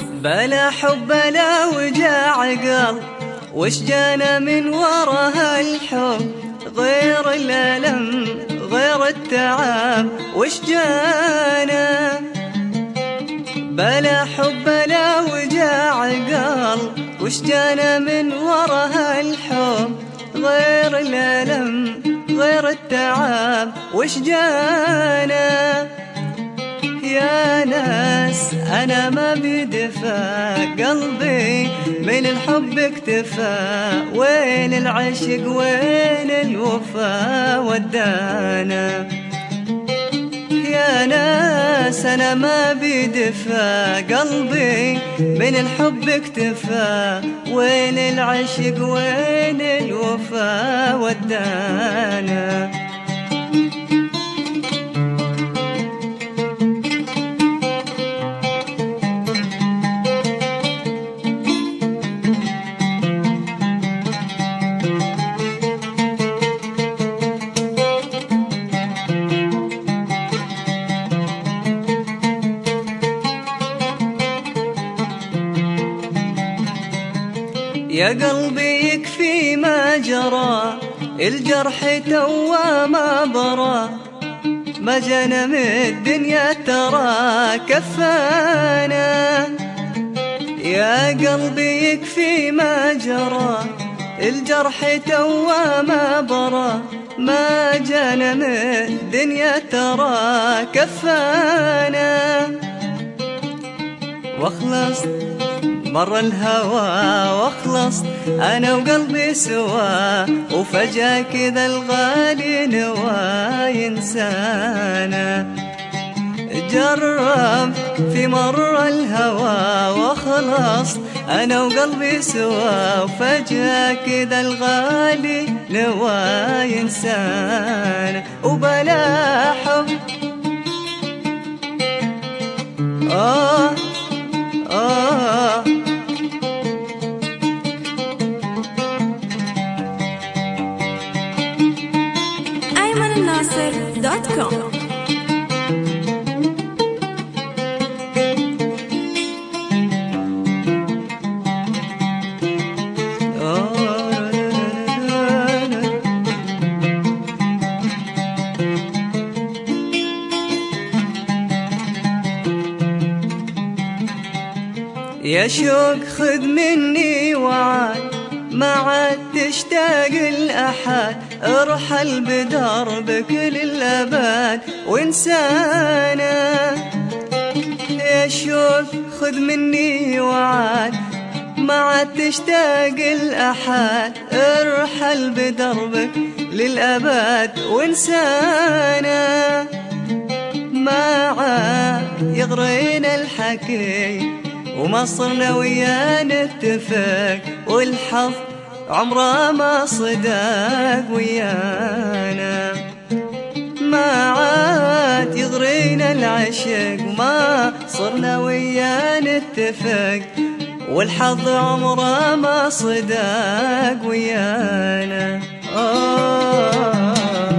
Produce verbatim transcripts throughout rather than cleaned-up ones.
بلا حب بلا وجاع قلب، وش جانا من وراها الحب غير الألم غير التعب، وش جانا؟ بلا حب بلا وجاع قلب، وش جانا من وراها الحب غير الألم غير التعب، وش جانا؟ يا ناس أنا ما بدفى قلبي من الحب اكتفى، وين العشق وين الوفا ودانا؟ يا ناس أنا ما بدفى قلبي من الحب اكتفى، وين العشق وين الوفا ودانا؟ يا قلبي يكفي ما جرى، الجرح توا ما برى، ما جانا من الدنيا ترى كفانا. يا قلبي يكفي ما جرى، الجرح توا ما برى، ما جانا من الدنيا ترى كفانا. واخلص مر الهوى واخلص أنا وقلبي سوا، وفجأة كذا الغالي نوى ينسانا. جرب في مر الهوى واخلص أنا وقلبي سوا، وفجأة كذا الغالي نوى ينسانا. وبلا حب آه آه أيمن الناصر دوت كوم. يا شوق خذ مني وعد، ما عاد تشتاق الأحد، ارحل بدربك للأبد وانسانا. يا شوق خذ مني وعد، ما عاد تشتاق الأحد، ارحل بدربك للأبد وانسانا. ما عاد يغرينا الحكي وما صرنا ويا نتفق، والحظ عمره ما صدق ويانا. ما عاد يغرينا العشق وما صرنا ويا نتفق، والحظ عمره ما صدق ويانا. آه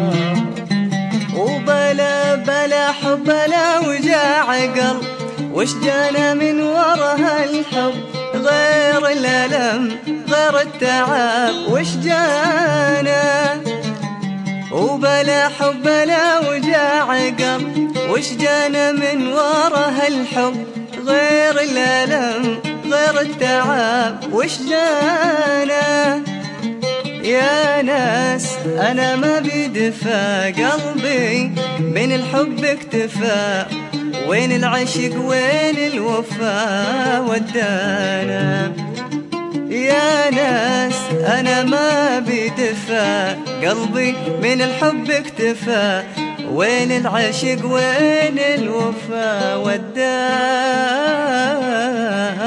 وبلا بلا حب بلا وجاع قلب، وش جانا من وراها الحب غير الألم غير التعب، وش جانا؟ وبلا حب بلا وجاع قلب، وش جانا من وراها الحب غير الألم غير التعب، وش جانا؟ يا ناس أنا ما بدفى قلبي من الحب اكتفى، وين العشق وين الوفا ودانا؟ يا ناس أنا ما بدفى قلبي من الحب اكتفى، وين العشق وين الوفا ودانا؟